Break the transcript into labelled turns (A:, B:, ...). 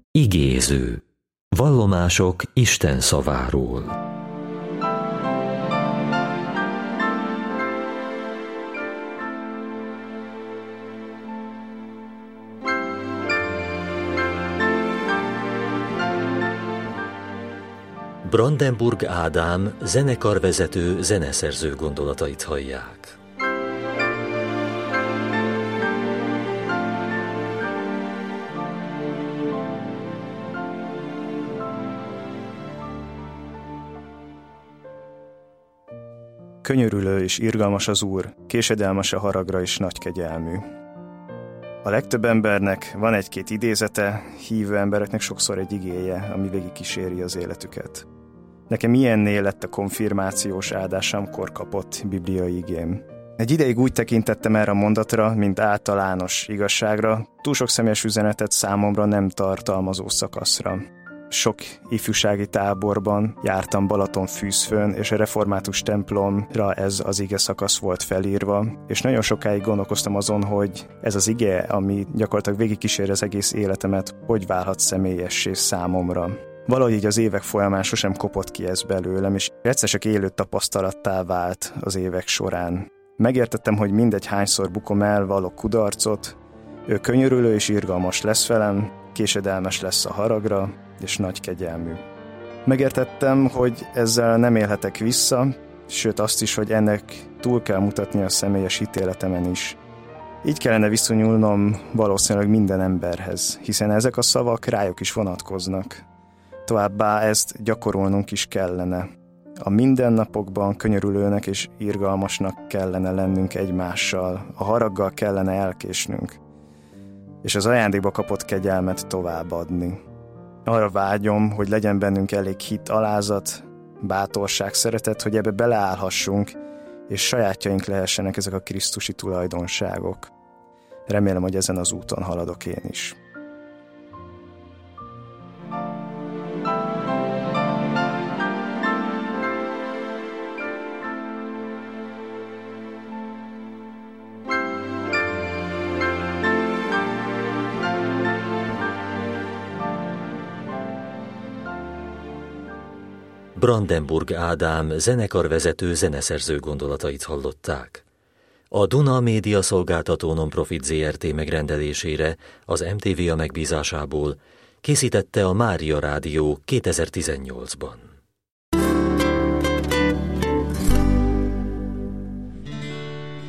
A: Igéző. Vallomások Isten szaváról. Brandenburg Ádám zenekarvezető, zeneszerző gondolatait hallják.
B: Könyörülő és irgalmas az Úr, késedelmes a haragra és nagy kegyelmű. A legtöbb embernek van egy-két idézete, hívő embereknek sokszor egy igéje, ami végigkíséri az életüket. Nekem ilyenné lett a konfirmációs áldásamkor kapott bibliai igém. Egy ideig úgy tekintettem erre a mondatra, mint általános igazságra, túl sok személyes üzenetet számomra nem tartalmazó szakaszra. Sok ifjúsági táborban jártam Balatonfűzfön, és a református templomra ez az ige szakasz volt felírva, és nagyon sokáig gondolkoztam azon, hogy ez az ige, ami gyakorlatilag végigkíséri az egész életemet, hogy válhat személyessé számomra. Valahogy így az évek folyamán sosem kopott ki ez belőlem, és egyszer csak élő tapasztalattá vált az évek során. Megértettem, hogy mindegy hányszor bukom el, vallok kudarcot, ő könyörülő és irgalmas lesz velem, késedelmes lesz a haragra, és nagy kegyelmű. Megértettem, hogy ezzel nem élhetek vissza, sőt azt is, hogy ennek túl kell mutatni a személyes ítéletemen is. Így kellene viszonyulnom valószínűleg minden emberhez, hiszen ezek a szavak rájuk is vonatkoznak. Továbbá ezt gyakorolnunk is kellene. A mindennapokban könyörülőnek és irgalmasnak kellene lennünk egymással, a haraggal kellene elkésnünk, és az ajándékba kapott kegyelmet továbbadni. Arra vágyom, hogy legyen bennünk elég hit, alázat, bátorság, szeretet, hogy ebbe beleállhassunk, és sajátjaink lehessenek ezek a krisztusi tulajdonságok. Remélem, hogy ezen az úton haladok én is.
A: Brandenburg Ádám zenekarvezető, zeneszerző gondolatait hallották. A Duna Média Szolgáltató Nonprofit Zrt. Megrendelésére az MTV megbízásából készítette a Mária Rádió 2018-ban.